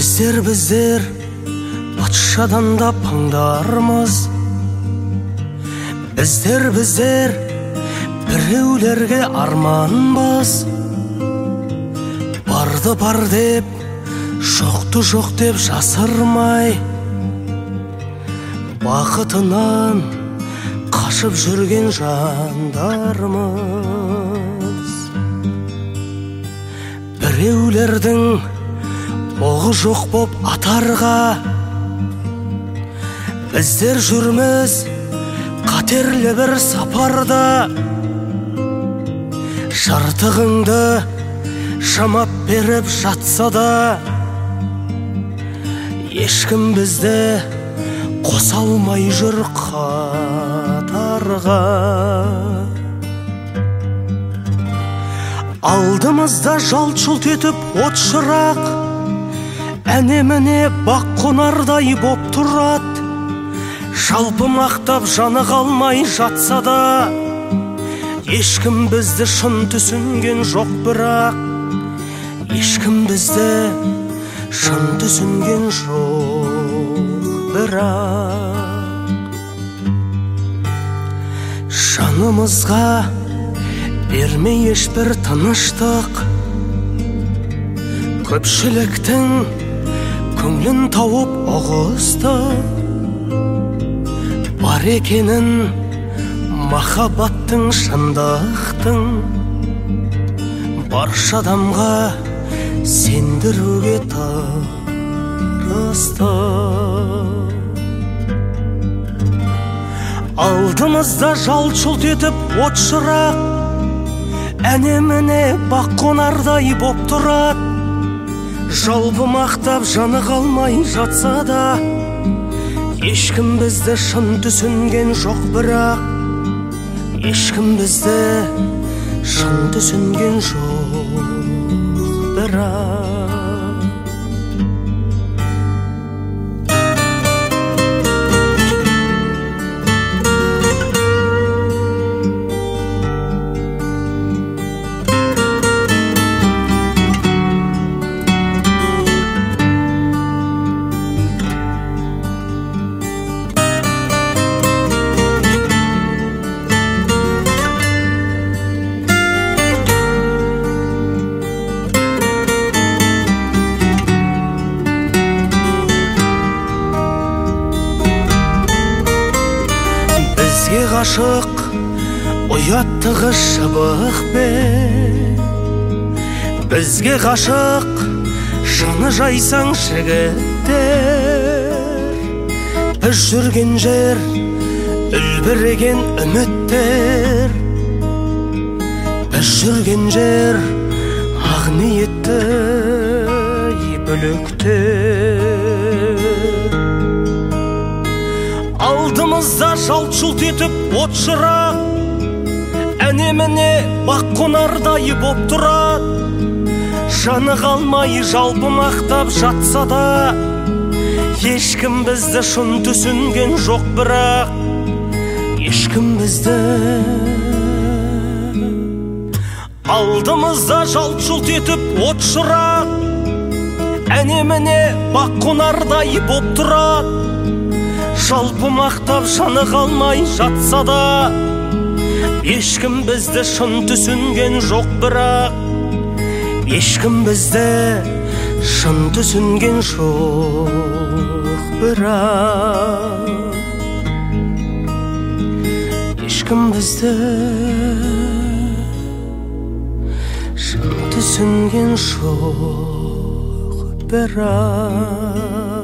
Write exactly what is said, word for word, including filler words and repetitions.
Біздер біздер патшадан да паңдармыз. Біздер біздер біреулерге арманбыз. Барды бар деп, жоқты жоқ деп жасырмай, бақытынан қашып жүрген жандармыз. Біреулердің оғы жоқ боп атарға, біздер жүрміз қатерлі бір сапарда. Жартығыңды шамап беріп жатса да, ешкім бізді қоса алмай жүр қатарға. Алдымызда жалт-жұлт етіп от шырақ, әне-міне бақ қонардай боп тұрат. Жалпы мақтап жаны қалмай жатса да, ешкім бізді шын түсінген жоқ бірақ. Ешкім бізді шын түсінген жоқ бірақ. Жанымызға бермей ешбір тыныштық, көпшіліктің көңлін тауып ұғысты. Бар екенін махаббаттың, шындықтың, барша адамға сендіруге тырысты. Алдымызда жалт-жұлт етіп от шырақ, әне-міне бақ қонардай боп тұрат. Жалпы мақтап жаны қалмай жатса да, ешкім бізді шын түсінген жоқ бірақ. Ешкім бізді шын түсінген жоқ бірақ. Бізге ғашық ұяттығы шыбық бе? Бізге ғашық жаны жайсаң жігіттер. Біз жүрген жер үлбіреген үміттер. Біз жүрген жер ақ ниетті бүліктер. Алдымызда жалт-жұлт етіп от шырақ, әне-міне бақ қонардай боп тұрат. Жаны қалмай жалпы мақтап жатса да, ешкім бізді шын түсінген жоқ бірақ. Ешкім бізді. Алдымызда жалт-жұлт етіп от шырақ, әне-міне бақ қонардай боп тұрат. Жалпы мақтап жаны қалмай жатса да, ешкім бізді шын түсінген жоқ бірақ. Ешкім бізді шын түсінген жоқ бірақ. Ешкім бізді шын түсінген жоқ бірақ.